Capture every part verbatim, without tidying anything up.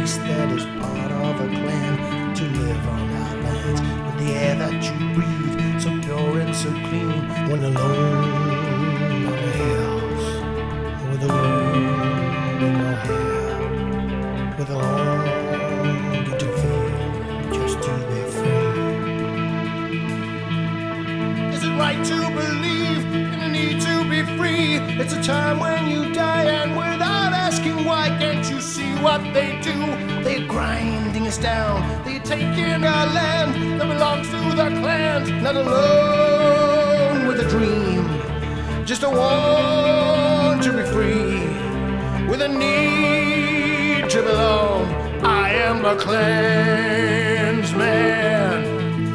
race that is part of a clan, to live on our lands with the air that you breathe, so pure and so clean. When alone on the hills, with a wind in your hair, with a longing to feel, just to be free. Is it right to believe in the need to be free? It's a time when you die, and without asking why, can't you see what they do? They're grinding us down, they're taking our land that belongs to the clans. Not alone with a dream, just a want to be free, with a need to belong. I am a clansman.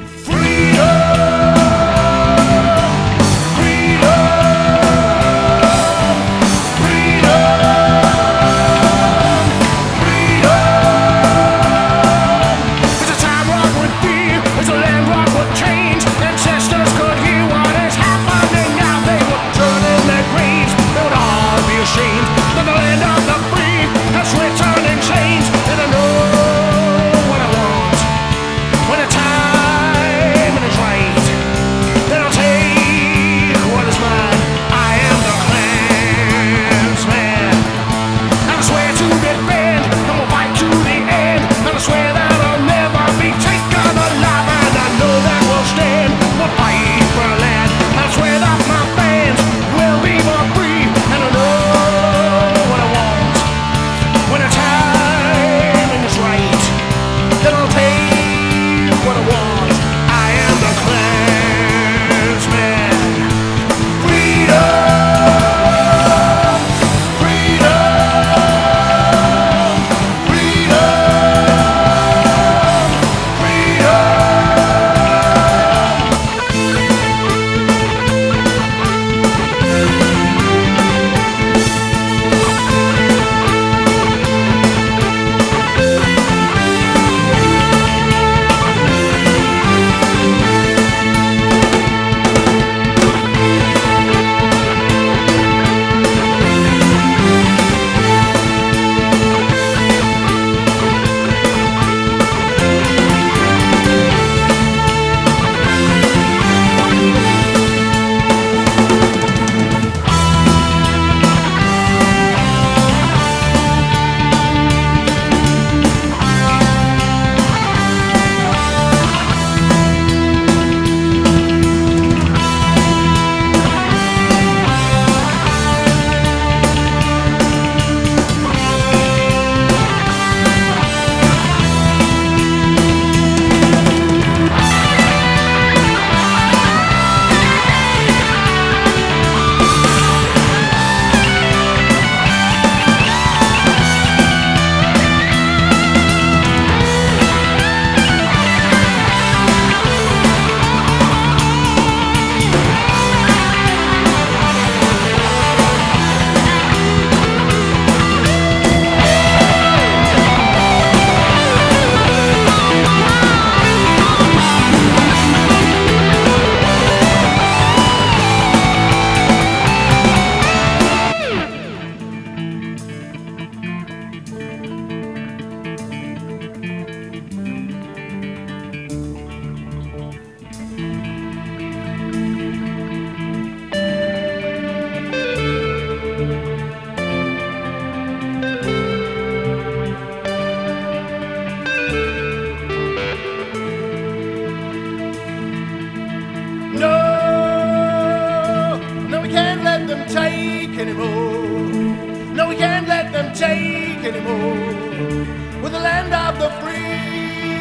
No, we can't let them take anymore. We're the land of the free.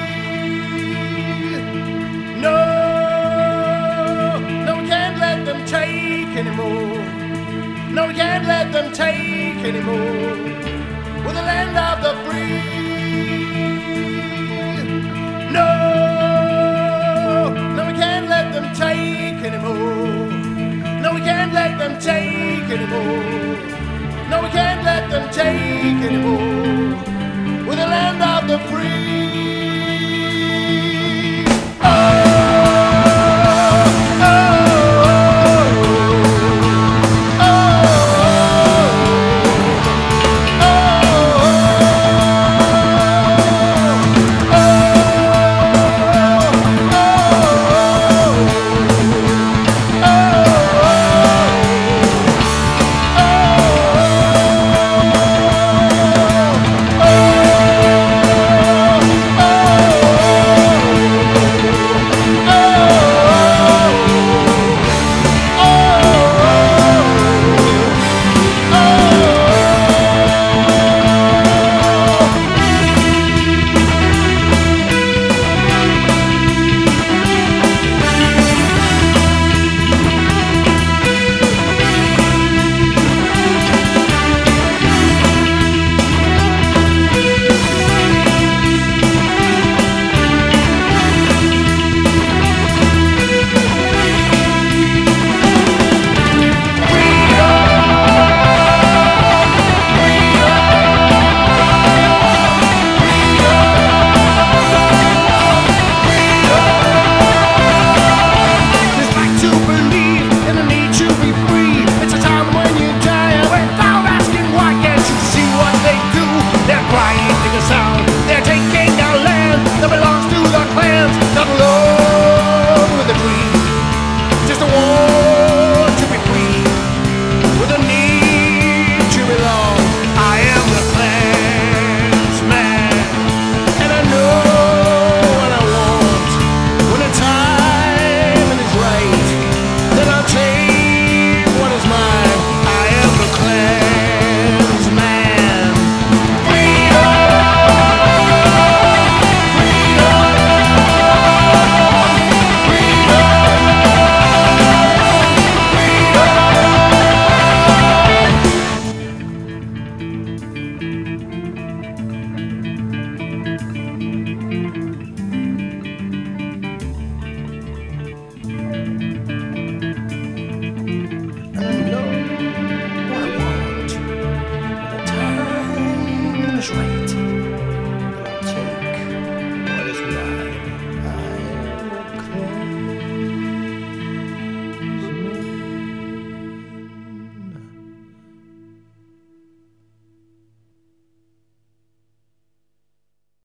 No, no, we can't let them take anymore. No, we can't let them take anymore. We're the land of the free. No, no, we can't let them take anymore. No, we can't let them take anymore. No, we can't let them take anymore. We're the land of the free.